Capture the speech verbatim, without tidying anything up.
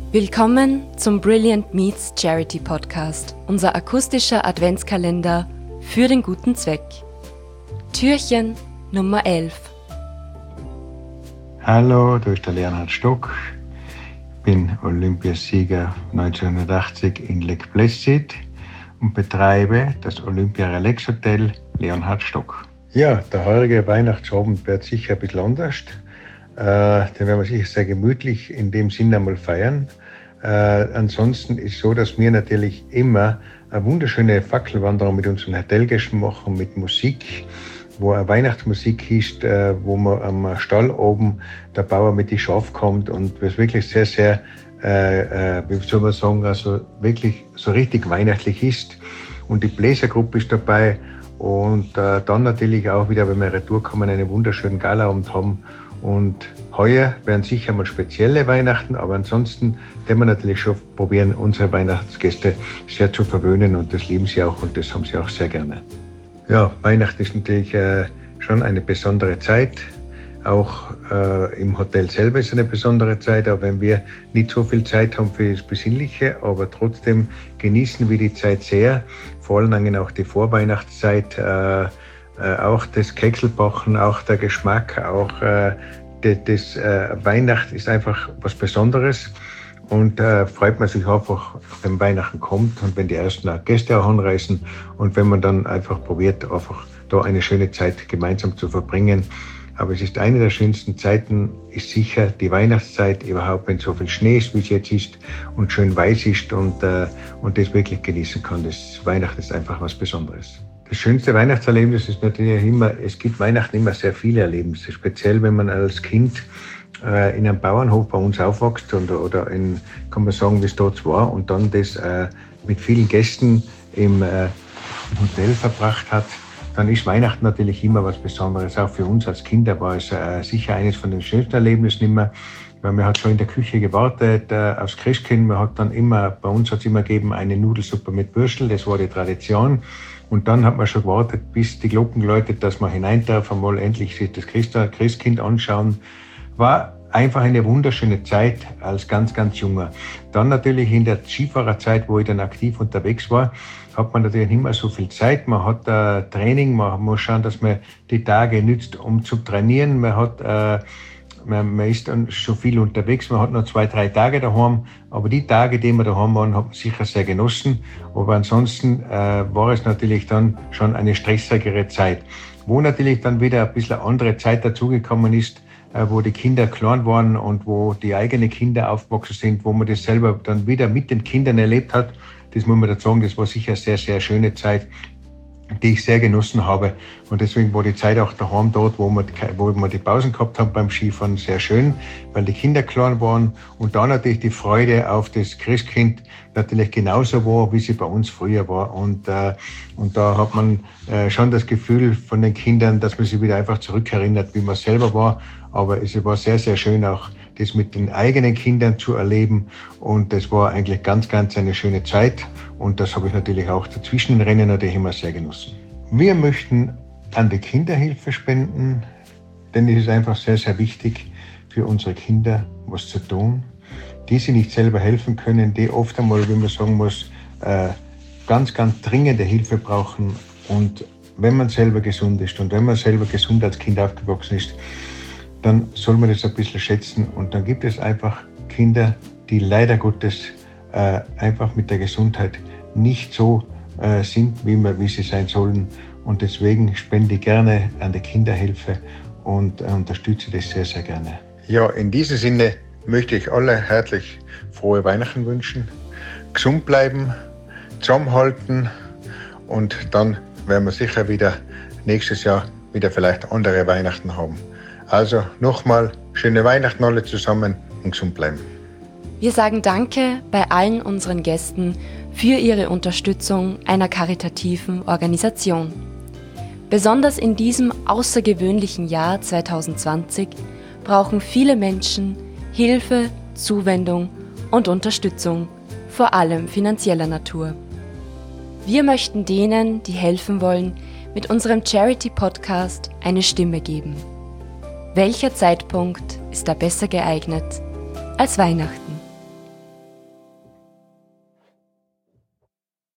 Willkommen zum Brilliant Meets Charity Podcast, unser akustischer Adventskalender für den guten Zweck. Türchen Nummer elf. Hallo, da ist der Leonhard Stock. Ich bin Olympiasieger neunzehnhundertachtzig in Lake Placid und betreibe das Olympia Relax Hotel Leonhard Stock. Ja, der heurige Weihnachtsabend wird sicher ein bisschen anders. Äh, den werden wir sicher sehr gemütlich in dem Sinne einmal feiern. Äh, ansonsten ist es so, dass wir natürlich immer eine wunderschöne Fackelwanderung mit unseren Hotelgästen machen, mit Musik, wo eine Weihnachtsmusik ist, äh, wo man am Stall oben der Bauer mit die Schaf kommt und was wirklich sehr, sehr, äh, äh, wie soll man sagen, also wirklich so richtig weihnachtlich ist. Und die Bläsergruppe ist dabei und äh, dann natürlich auch wieder, wenn wir retour kommen, einen wunderschönen Galaabend haben. Und heuer werden sicher mal spezielle Weihnachten, aber ansonsten werden wir natürlich schon probieren, unsere Weihnachtsgäste sehr zu verwöhnen und das lieben sie auch und das haben sie auch sehr gerne. Ja, Weihnachten ist natürlich äh, schon eine besondere Zeit. Auch äh, im Hotel selber ist eine besondere Zeit, auch wenn wir nicht so viel Zeit haben für das Besinnliche, aber trotzdem genießen wir die Zeit sehr, vor allem auch die Vorweihnachtszeit. Äh, Äh, auch das Kekselbacken, auch der Geschmack, auch äh, das, das äh, Weihnachten ist einfach was Besonderes und äh, freut man sich einfach, wenn Weihnachten kommt und wenn die ersten Gäste auch anreisen und wenn man dann einfach probiert, einfach da eine schöne Zeit gemeinsam zu verbringen. Aber es ist eine der schönsten Zeiten, ist sicher die Weihnachtszeit, überhaupt wenn so viel Schnee ist, wie es jetzt ist und schön weiß ist und, äh, und das wirklich genießen kann. Das Weihnachten ist einfach was Besonderes. Das schönste Weihnachtserlebnis ist natürlich immer, es gibt Weihnachten immer sehr viele Erlebnisse, speziell wenn man als Kind äh, in einem Bauernhof bei uns aufwächst und, oder in, kann man sagen, wie es dort war und dann das äh, mit vielen Gästen im äh, Hotel verbracht hat, dann ist Weihnachten natürlich immer was Besonderes. Auch für uns als Kinder war es äh, sicher eines von den schönsten Erlebnissen immer, weil man hat schon in der Küche gewartet äh, aufs Christkind, man hat dann immer, bei uns hat es immer gegeben eine Nudelsuppe mit Würstel, das war die Tradition. Und dann hat man schon gewartet, bis die Glocken läutet, dass man hinein darf, einmal endlich sich das Christkind anschauen. War einfach eine wunderschöne Zeit als ganz, ganz Junger. Dann natürlich in der Skifahrerzeit, wo ich dann aktiv unterwegs war, hat man natürlich nicht mehr so viel Zeit. Man hat äh, Training, man muss schauen, dass man die Tage nützt, um zu trainieren. Man hat äh, Man, man ist dann schon viel unterwegs, man hat noch zwei, drei Tage daheim, aber die Tage, die wir daheim waren, hat man sicher sehr genossen. Aber ansonsten äh, war es natürlich dann schon eine stressigere Zeit, wo natürlich dann wieder ein bisschen andere Zeit dazugekommen ist, äh, wo die Kinder klein waren und wo die eigenen Kinder aufgewachsen sind, wo man das selber dann wieder mit den Kindern erlebt hat. Das muss man dazu sagen, das war sicher eine sehr, sehr schöne Zeit, die ich sehr genossen habe. Und deswegen war die Zeit auch daheim dort, wo wir, wo wir die Pausen gehabt haben beim Skifahren, sehr schön, weil die Kinder klein waren und da natürlich die Freude auf das Christkind natürlich genauso war, wie sie bei uns früher war. Und, äh, und da hat man äh, schon das Gefühl von den Kindern, dass man sich wieder einfach zurückerinnert, wie man selber war. Aber es war sehr, sehr schön auch, das mit den eigenen Kindern zu erleben. Und das war eigentlich ganz, ganz eine schöne Zeit. Und das habe ich natürlich auch dazwischen den Rennen natürlich immer sehr genossen. Wir möchten an die Kinderhilfe spenden, denn es ist einfach sehr, sehr wichtig für unsere Kinder, was zu tun. Die sie nicht selber helfen können, die oft einmal, wie man sagen muss, ganz, ganz dringende Hilfe brauchen. Und wenn man selber gesund ist und wenn man selber gesund als Kind aufgewachsen ist, dann soll man das ein bisschen schätzen. Und dann gibt es einfach Kinder, die leider Gottes äh, einfach mit der Gesundheit nicht so äh, sind, wie, man, wie sie sein sollen. Und deswegen spende ich gerne an die Kinderhilfe und äh, unterstütze das sehr, sehr gerne. Ja, in diesem Sinne möchte ich alle herzlich frohe Weihnachten wünschen, gesund bleiben, zusammenhalten und dann werden wir sicher wieder nächstes Jahr wieder vielleicht andere Weihnachten haben. Also nochmal schöne Weihnachten alle zusammen und gesund bleiben. Wir sagen Danke bei allen unseren Gästen für ihre Unterstützung einer karitativen Organisation. Besonders in diesem außergewöhnlichen Jahr zwanzig zwanzig brauchen viele Menschen Hilfe, Zuwendung und Unterstützung, vor allem finanzieller Natur. Wir möchten denen, die helfen wollen, mit unserem Charity-Podcast eine Stimme geben. Welcher Zeitpunkt ist da besser geeignet als Weihnachten?